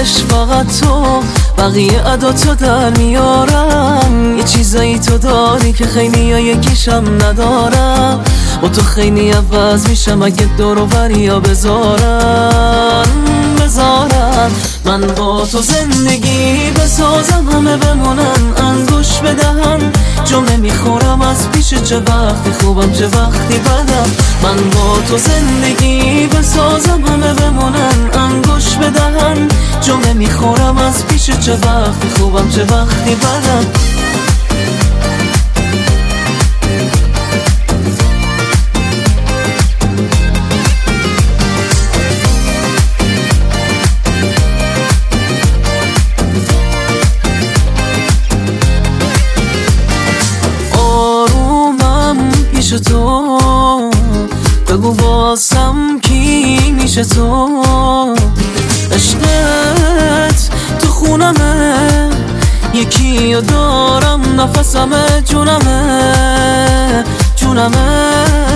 عشق فقط تو، بقیه عداتو در میارن. یه چیزایی تو داری که خیلی ها یکیشم ندارم. با تو خیلی عوض میشم اگه دور و بریا بذارن. من با تو زندگی بسازم، همه بمونن انگوش بدهن. جمله میخورم از پیش، چه وقتی خوبم چه وقتی بدم. من با تو زندگی بسازم، همه بمونن انگوش بدهن. جمله میخورم از پیش، چه وقتی خوبم چه وقتی بدم. تو بگو واسم کی میشه تو. عشقت تو خونمه، یکی رو دارم نفسمه، جونمه.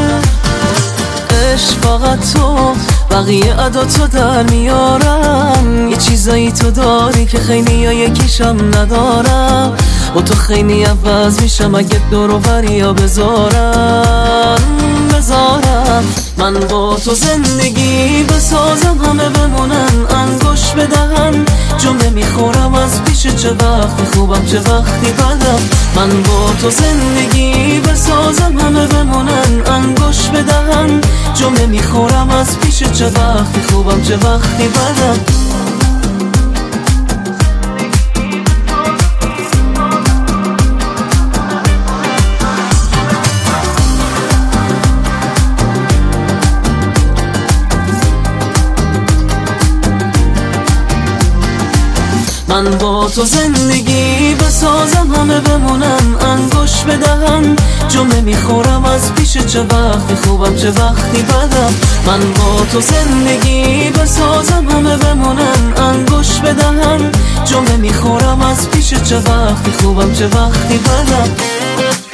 عشق فقط تو، بقیه عداتو در میارن. یه چیزایی تو داری که خیلی ها یکیشم ندارم. با تو خیلی عوض میشم اگه دور و بریا بذارن. من با تو زندگی بسازم، همه بمونن انگوش بدهن. جمله میخورم از پیش، چه وقتی خوبم چه وقتی بدم. من با تو زندگی بسازم، همه بمونن انگوش بدهن. جمله میخورم از پیش، چه وقتی خوبم چه وقتی بدم. من با تو زندگی بسازم، همه بمونن انگوش بدهن. جمله میخورم از پیش، چه وقتی خوبم چه وقتی بدم. من با تو زندگی بسازم، همه بمونن انگوش بدهن. جمله میخورم از پیش، چه وقتی خوبم چه وقتی بدم.